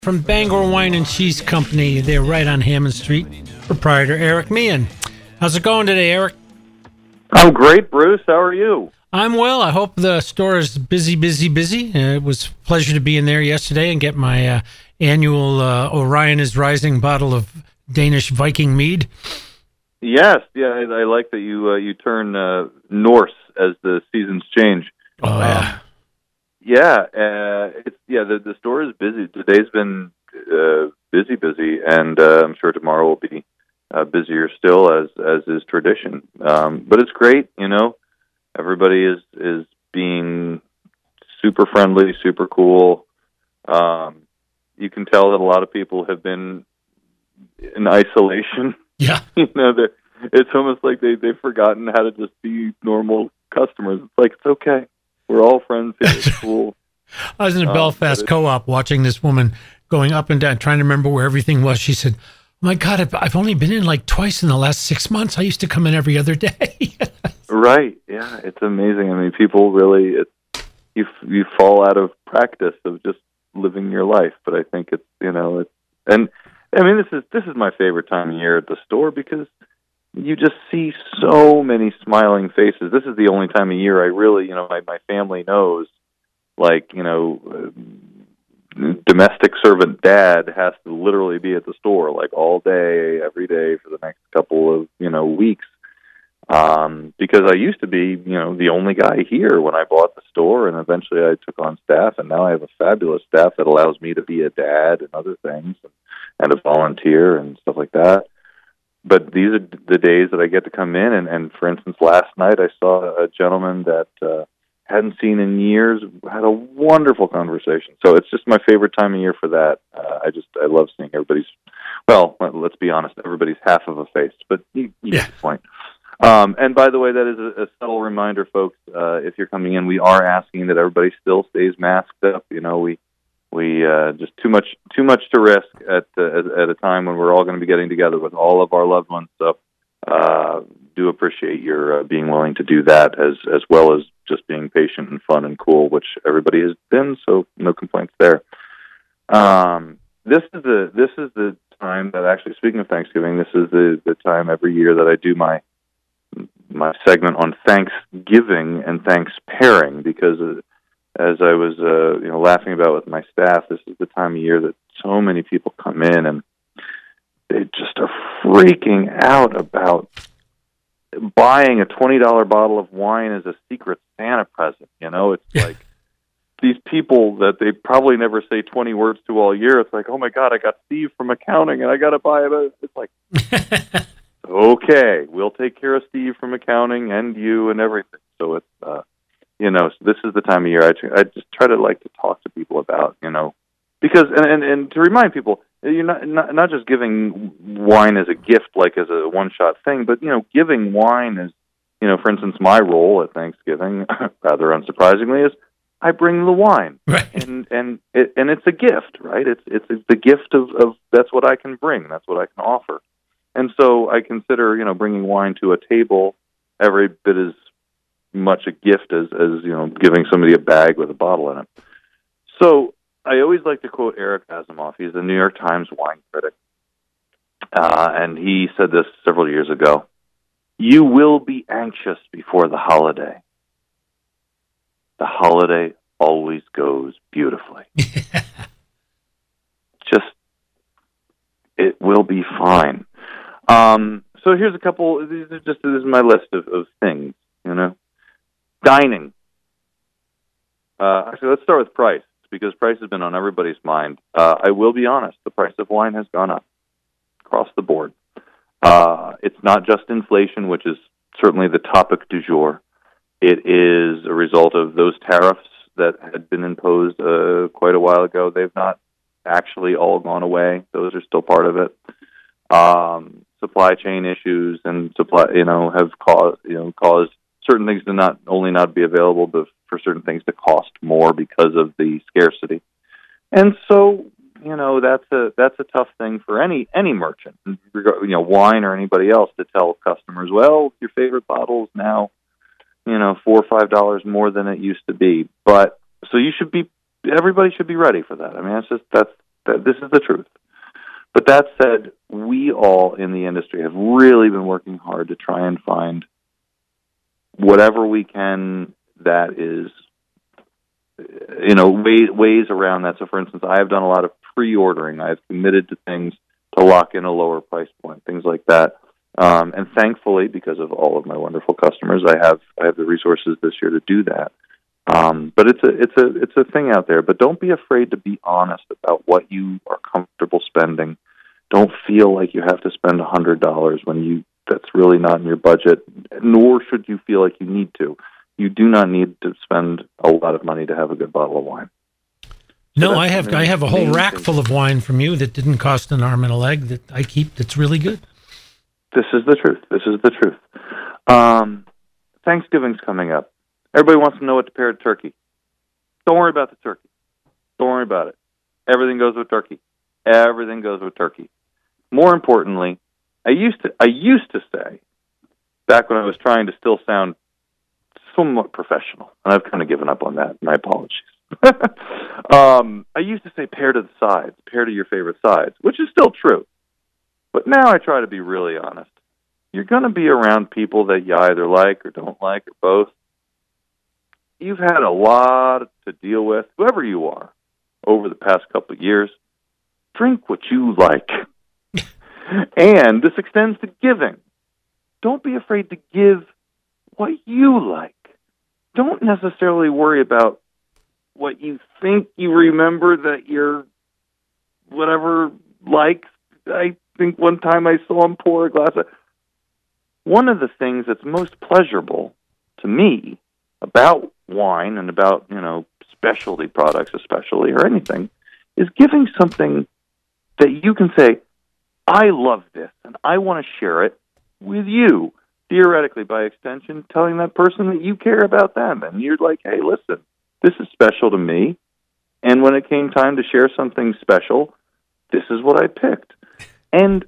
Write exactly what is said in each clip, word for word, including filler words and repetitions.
From Bangor Wine and Cheese Company, they're right on Hammond Street. Proprietor Eric Meehan. How's it going today, Eric? I'm great, Bruce. How are you? I'm well. I hope the store is busy, busy, busy. Uh, it was a pleasure to be in there yesterday and get my uh, annual uh, Orion is Rising bottle of Danish Viking mead. Yes, yeah, I, I like that you uh, you turn uh, Norse as the seasons change. Oh yeah. Um, Yeah, uh, it's yeah. The, the store is busy. Today's been uh, busy, busy, and uh, I'm sure tomorrow will be uh, busier still, as as is tradition. Um, but it's great, you know. Everybody is is being super friendly, super cool. Um, you can tell that a lot of people have been in isolation. Yeah, you know, it's almost like they they've forgotten how to just be normal customers. It's like it's okay. We're all friends here. It's cool. I was in a um, Belfast co-op watching this woman going up and down, trying to remember where everything was. She said, oh my God, I've, I've only been in like twice in the last six months. I used to come in every other day. Right. Yeah, it's amazing. I mean, people really, it, you you fall out of practice of just living your life. But I think it's, you know, it's, and I mean, this is this is my favorite time of year at the store because you just see so many smiling faces. This is the only time of year I really, you know, my, my family knows, like, you know, uh, domestic servant dad has to literally be at the store, like, all day, every day for the next couple of, you know, weeks. Um, because I used to be, you know, the only guy here when I bought the store, and eventually I took on staff, and now I have a fabulous staff that allows me to be a dad and other things, and, and a volunteer and stuff like that. But these are the days that I get to come in, and, and for instance, last night I saw a gentleman that uh, hadn't seen in years, had a wonderful conversation. So it's just my favorite time of year for that. Uh, I just, I love seeing everybody's, well, let's be honest, everybody's half of a face, but you, you yeah. get the point. Um, and by the way, that is a, a subtle reminder, folks, uh, if you're coming in, we are asking that everybody still stays masked up. You know, we, We uh, just too much too much to risk at uh, at a time when we're all going to be getting together with all of our loved ones. So, uh, do appreciate your uh, being willing to do that, as as well as just being patient and fun and cool, which everybody has been. So, no complaints there. Um, this is the this is the time that actually, speaking of Thanksgiving, this is the, the time every year that I do my my segment on Thanksgiving and thanks pairing, because. Uh, As I was, uh, you know, laughing about with my staff, this is the time of year that so many people come in and they just are freaking out about buying a twenty dollar bottle of wine as a secret Santa present. You know, it's Yeah. like these people that they probably never say twenty words to all year. It's like, oh my God, I got Steve from accounting and I got to buy it. It's like, okay, we'll take care of Steve from accounting and you and everything. So it's, uh, You know, so this is the time of year I, I just try to like to talk to people about, you know, because, and, and, and to remind people, you're not, not not just giving wine as a gift, like as a one-shot thing, but, you know, giving wine is, you know, for instance, my role at Thanksgiving, rather unsurprisingly, is I bring the wine. Right. And and it, and it's a gift, right? It's, it's it's the gift of, of that's what I can bring. That's what I can offer. And so I consider, you know, bringing wine to a table every bit as much a gift as, as, you know, giving somebody a bag with a bottle in it. So I always like to quote Eric Asimov. He's the New York Times wine critic. Uh, and he said this several years ago: you will be anxious before the holiday. The holiday always goes beautifully. Just, it will be fine. Um, so here's a couple, these are just, this is my list of, of things, you know. Dining. Uh, actually, let's start with price, because price has been on everybody's mind. Uh, I will be honest, the price of wine has gone up across the board. Uh, it's not just inflation, which is certainly the topic du jour. It is a result of those tariffs that had been imposed uh, quite a while ago. They've not actually all gone away. Those are still part of it. Um, supply chain issues and supply, you know, have caused, you know, caused certain things to not only not be available, but for certain things to cost more because of the scarcity. And so, you know, that's a that's a tough thing for any any merchant, you know, wine or anybody else, to tell customers, well, your favorite bottle is now, you know, four or five dollars more than it used to be. But so you should be, everybody should be ready for that. I mean, that's just that's That this is the truth. But that said, we all in the industry have really been working hard to try and find whatever we can that is, you know, ways, ways around that. So, for instance, I have done a lot of pre-ordering. I've committed to things to lock in a lower price point, things like that. Um, and thankfully, because of all of my wonderful customers, I have I have the resources this year to do that. Um, but it's a it's a it's a thing out there. But don't be afraid to be honest about what you are comfortable spending. Don't feel like you have to spend a hundred dollars when you that's really not in your budget. Nor should you feel like you need to. You do not need to spend a lot of money to have a good bottle of wine. No, so I have I have a whole rack full of wine from you that didn't cost an arm and a leg that I keep. That's really good. This is the truth. This is the truth. Um, Thanksgiving's coming up. Everybody wants to know what to pair with turkey. Don't worry about the turkey. Don't worry about it. Everything goes with turkey. Everything goes with turkey. More importantly, I used to I used to say, back when I was trying to still sound somewhat professional, and I've kind of given up on that. My apologies. um, I used to say pair to the sides, pair to your favorite sides, which is still true. But now I try to be really honest. You're going to be around people that you either like or don't like or both. You've had a lot to deal with, whoever you are, over the past couple of years. Drink what you like. And this extends to giving. Don't be afraid to give what you like. Don't necessarily worry about what you think you remember that your whatever likes. I think one time I saw him pour a glass of... One of the things that's most pleasurable to me about wine and about, you know, specialty products especially, or anything, is giving something that you can say, I love this, and I want to share it with you. Theoretically, by extension, telling that person that you care about them. And you're like, hey, listen, this is special to me. And when it came time to share something special, this is what I picked. And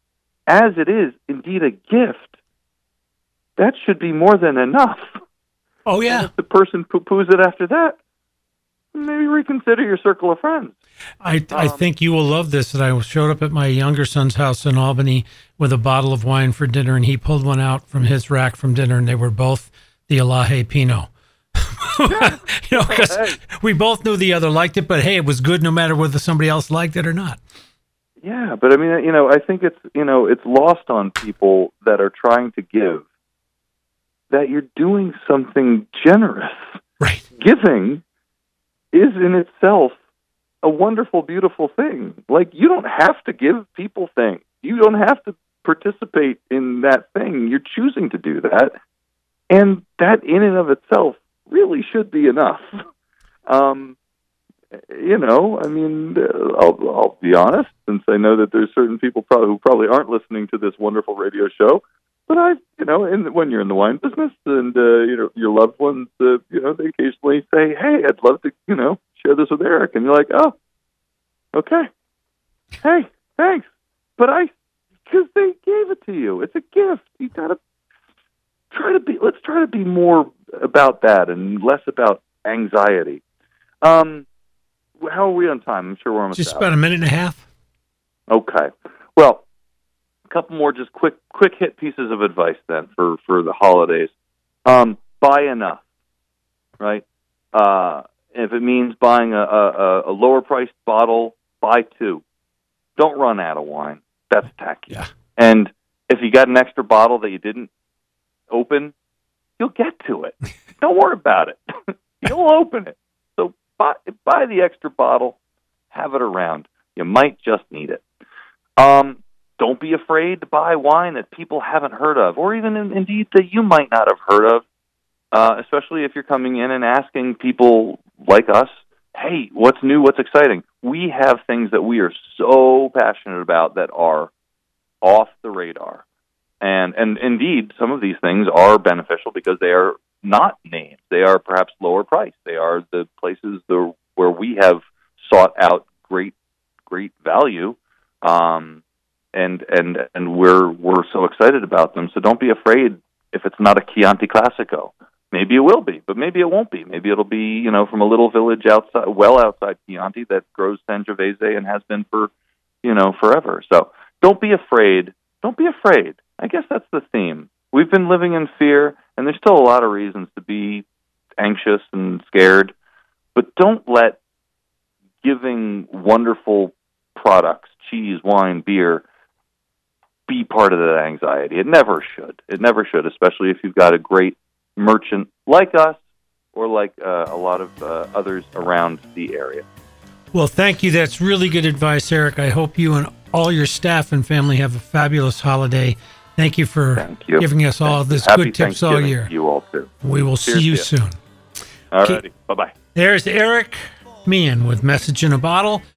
as it is indeed a gift, that should be more than enough. Oh, yeah. And if the person poo-poos it after that, maybe reconsider your circle of friends. I I um, think you will love this, that I showed up at my younger son's house in Albany with a bottle of wine for dinner, and he pulled one out from his rack from dinner, and they were both the Elahe Pinot. Yeah. You know, because hey. we both knew the other liked it, but hey, it was good no matter whether somebody else liked it or not. Yeah, but I mean, you know, I think it's, you know, it's lost on people that are trying to give that you're doing something generous. Right. Giving is in itself a wonderful, beautiful thing. Like, you don't have to give people things. You don't have to participate in that thing. You're choosing to do that. And that in and of itself really should be enough. Um, you know, I mean, I'll, I'll be honest, since I know that there's certain people probably, who probably aren't listening to this wonderful radio show, but I, you know, in, when you're in the wine business and, uh, you know, your loved ones, uh, you know, they occasionally say, hey, I'd love to, you know, share this with Eric. And you're like, oh, okay. Hey, thanks. But I, because they gave it to you. It's a gift. You got to try to be, let's try to be more about that and less about anxiety. Um, how are we on time? I'm sure we're almost Just out. about a minute and a half. Okay. Well, a couple more just quick quick hit pieces of advice then for, for the holidays. Um, buy enough, right? Uh, if it means buying a, a, a lower priced bottle, buy two. Don't run out of wine. That's tacky. Yeah. And if you got an extra bottle that you didn't open, you'll get to it. Don't worry about it. You'll open it. So buy, buy the extra bottle, have it around. You might just need it. Um, don't be afraid to buy wine that people haven't heard of, or even in, indeed that you might not have heard of, uh, especially if you're coming in and asking people like us, hey, what's new, what's exciting? We have things that we are so passionate about that are off the radar. And and indeed, some of these things are beneficial because they are not names. They are perhaps lower priced. They are the places the, where we have sought out great, great value, um, and and and we're we're so excited about them. So don't be afraid if it's not a Chianti Classico. maybe it will be, but maybe it won't be. Maybe it'll be, you know, from a little village outside, well outside Chianti that grows Sangiovese and has been for, you know, forever. So don't be afraid. Don't be afraid. I guess that's the theme. We've been living in fear, and there's still a lot of reasons to be anxious and scared, but don't let giving wonderful products, cheese, wine, beer, be part of that anxiety. It never should. It never should, especially if you've got a great merchant like us or like uh, a lot of uh, others around the area. Well, thank you. That's really good advice, Eric. I hope you and all your staff and family have a fabulous holiday. Thank you for thank you. giving us all thank this Happy good tips all year. You all too. We will Cheers see you you. soon. All righty. Bye-bye. There's Eric Meehan with Message in a Bottle.